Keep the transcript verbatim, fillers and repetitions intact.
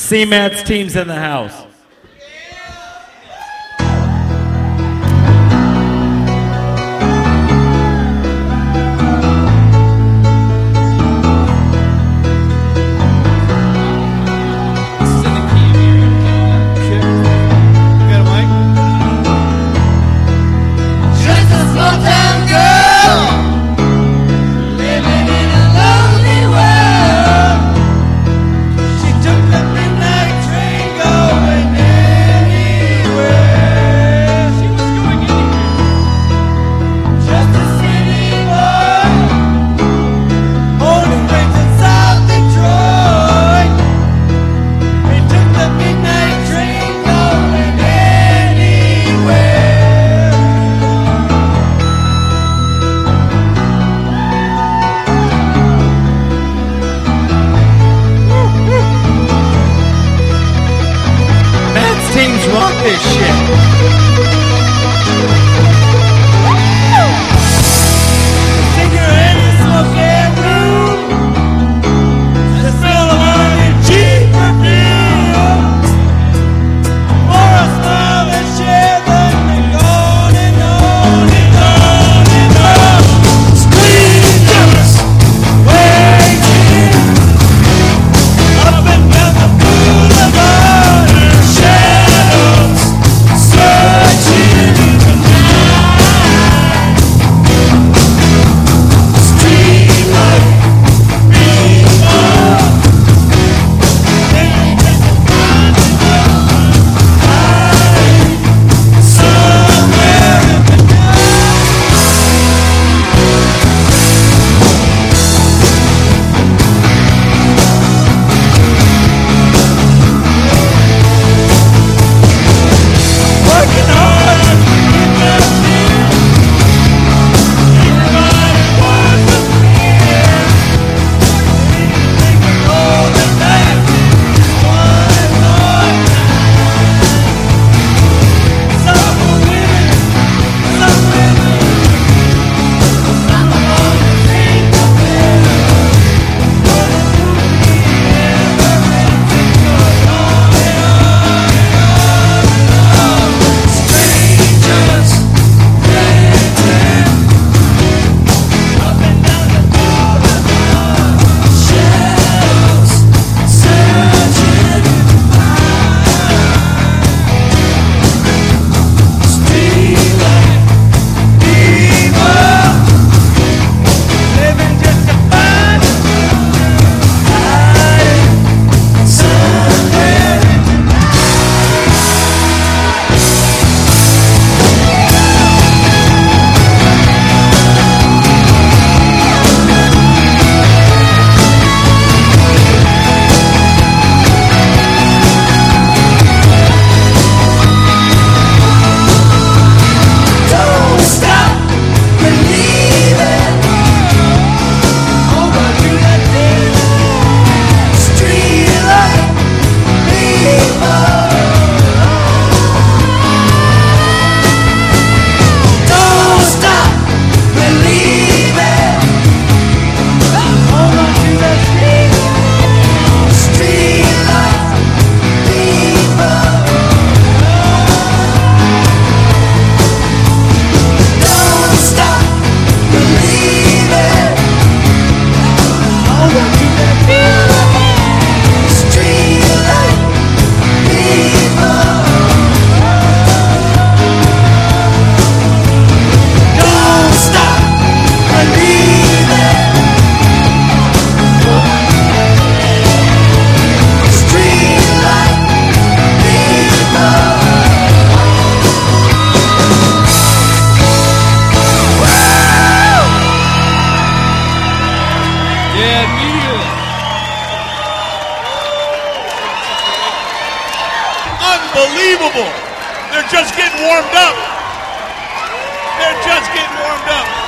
C MAT's team's in the house. Rock this shit. Cigarette in the smoking room. The smell of honey, cheap perfume. For a smile that shared that thing on and on and on and on. Strangers waiting up and down the boulevard. Shadows searching in the night. Streetlight beam up. They just find hide somewhere in the working hard, get nothing. Everybody wants to win. Think of all the life is one more time. Some are winning, some winning. Some are gonna think of better. But it will be never-ending. Goes on and on and on and on. Strangers waiting up and down the boulevard. Shadows searching in the night. Streetlight beam up. Living just to find hiding somewhere in the Don't stop believing. Over to that day. Streetlight beam up. Don't stop believing. Over to that day. Streetlight beam up. Don't stop believing. Over to that streetlight beam up. Don't stop believing. Streetlight beam up. Yeah, immediately. Unbelievable. They're just getting warmed up. They're just getting warmed up.